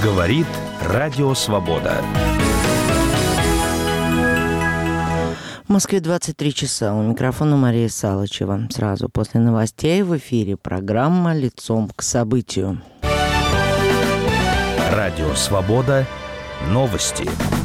Говорит Радио Свобода. В Москве 23 часа. У микрофона Мария Салычева. Сразу после новостей в эфире программа «Лицом к событию». Радио Свобода. Новости.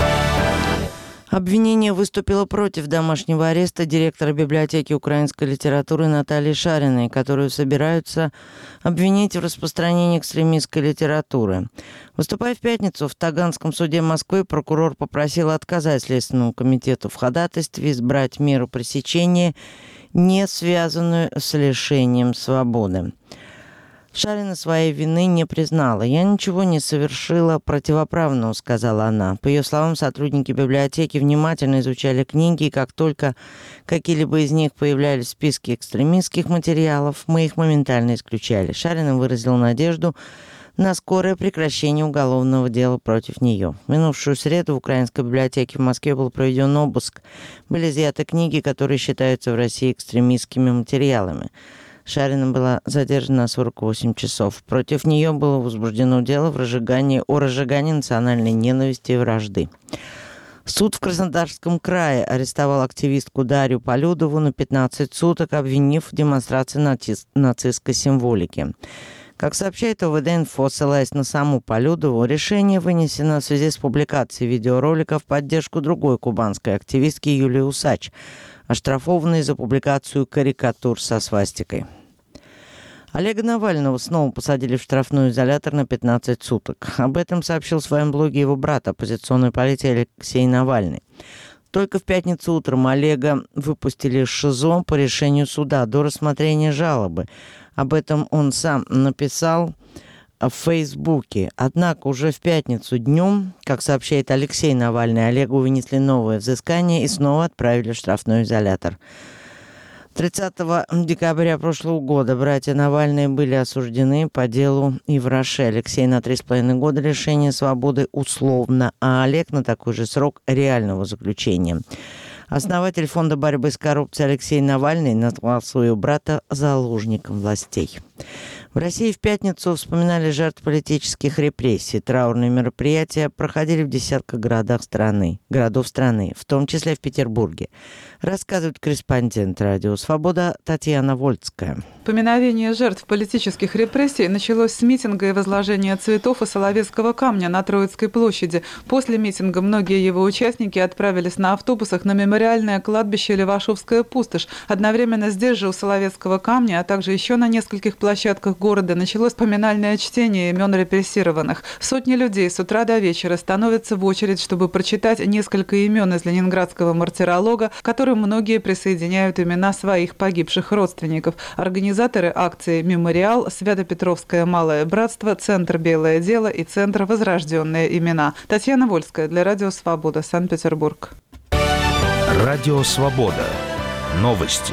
Обвинение выступило против домашнего ареста директора библиотеки украинской литературы Натальи Шариной, которую собираются обвинить в распространении экстремистской литературы. Выступая в пятницу в Таганском суде Москвы, прокурор попросил отказать Следственному комитету в ходатайстве избрать меру пресечения, не связанную с лишением свободы. Шарина своей вины не признала. «Я ничего не совершила противоправного», — сказала она. По ее словам, сотрудники библиотеки внимательно изучали книги, и как только какие-либо из них появлялись в списке экстремистских материалов, мы их моментально исключали. Шарина выразила надежду на скорое прекращение уголовного дела против нее. В минувшую среду в Украинской библиотеке в Москве был проведен обыск. Были изъяты книги, которые считаются в России экстремистскими материалами. Шарина была задержана на 48 часов. Против нее было возбуждено дело о разжигании национальной ненависти и вражды. Суд в Краснодарском крае арестовал активистку Дарью Полюдову на 15 суток, обвинив в демонстрации нацистской символики. Как сообщает ОВД-инфо, ссылаясь на саму Полюдову, решение вынесено в связи с публикацией видеоролика в поддержку другой кубанской активистки Юлии Усач, оштрафованной за публикацию карикатур со свастикой. Олега Навального снова посадили в штрафной изолятор на 15 суток. Об этом сообщил в своем блоге его брат, оппозиционный политик Алексей Навальный. Только в пятницу утром Олега выпустили из ШИЗО по решению суда до рассмотрения жалобы. Об этом он сам написал в Фейсбуке. Однако уже в пятницу днем, как сообщает Алексей Навальный, Олегу вынесли новое взыскание и снова отправили в штрафной изолятор. 30 декабря прошлого года братья Навальные были осуждены по делу Ивраше. Алексей на 3,5 года лишения свободы условно, а Олег на такой же срок реального заключения. Основатель фонда борьбы с коррупцией Алексей Навальный назвал своего брата заложником властей. В России в пятницу вспоминали жертв политических репрессий. Траурные мероприятия проходили в десятках городов страны, в том числе в Петербурге. Рассказывает корреспондент Радио Свобода Татьяна Вольская. Поминовение жертв политических репрессий началось с митинга и возложения цветов и Соловецкого камня на Троицкой площади. После митинга многие его участники отправились на автобусах на мемориальное кладбище Левашовская пустошь. Одновременно здесь же у Соловецкого камня, а также еще на нескольких площадках города началось поминальное чтение имен репрессированных. Сотни людей с утра до вечера становятся в очередь, чтобы прочитать несколько имен из ленинградского мартиролога, к которым многие присоединяют имена своих погибших родственников. Организаторы акции «Мемориал», Свято-Петровское малое братство, Центр «Белое дело» и Центр «Возрожденные имена». Татьяна Вольская для Радио Свобода, Санкт-Петербург. Радио Свобода. Новости.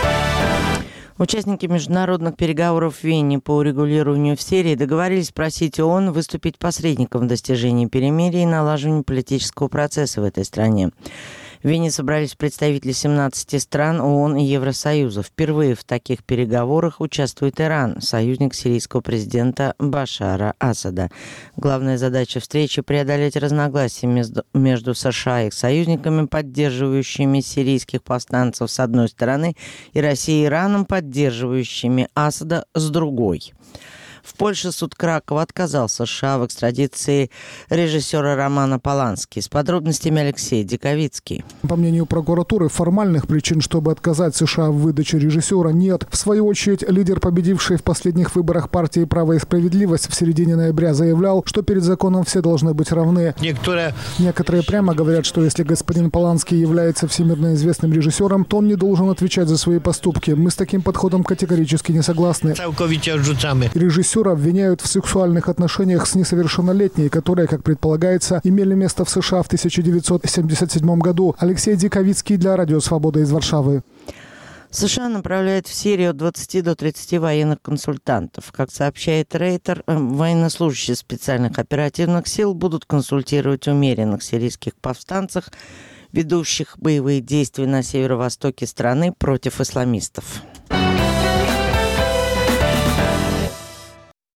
Участники международных переговоров в Вене по урегулированию в Сирии договорились просить ООН выступить посредником в достижении перемирия и налаживании политического процесса в этой стране. В Вене собрались представители 17 стран ООН и Евросоюза. Впервые в таких переговорах участвует Иран, союзник сирийского президента Башара Асада. Главная задача встречи – преодолеть разногласия между США и их союзниками, поддерживающими сирийских повстанцев с одной стороны, и Россией и Ираном, поддерживающими Асада с другой. В Польше суд Кракова отказал США в экстрадиции режиссера Романа Полански. С подробностями Алексей Диковицкий. По мнению прокуратуры, формальных причин, чтобы отказать США в выдаче режиссера, нет. В свою очередь, лидер, победивший в последних выборах партии «Право и справедливость» в середине ноября заявлял, что перед законом все должны быть равны. Некоторые прямо говорят, что если господин Полански является всемирно известным режиссером, то он не должен отвечать за свои поступки. Мы с таким подходом категорически не согласны. Режиссера обвиняют в сексуальных отношениях с несовершеннолетней, которые, как предполагается, имели место в США в 1977 году. Алексей Диковицкий для Радио Свобода из Варшавы. США направляют в Сирию от 20 до 30 военных консультантов. Как сообщает Рейтер, военнослужащие специальных оперативных сил будут консультировать умеренных сирийских повстанцах, ведущих боевые действия на северо-востоке страны против исламистов.